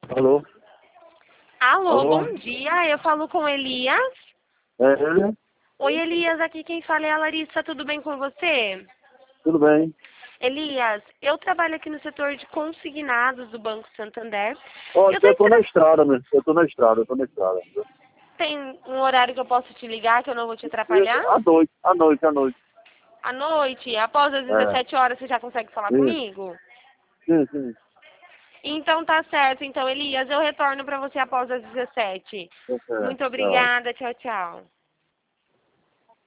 Alô? Alô, Alô? bom dia. Eu falo com Elias. É, Oi, Elias. Aqui quem fala é a Larissa. Tudo bem com você? tudo bem. Elias, eu trabalho aqui no setor de consignados do Banco Santander. Olha, Eu tô eu tô na entrando... estrada, né? Eu tô na estrada. Tem um horário que eu posso te ligar que eu não vou te Isso, atrapalhar? à noite. À noite, após as É, 17 horas, você já consegue falar isso, comigo? sim. Então tá certo. Então, Elias, eu retorno para você após as 17. Tá certo, Muito tchau. obrigada. Tchau, tchau.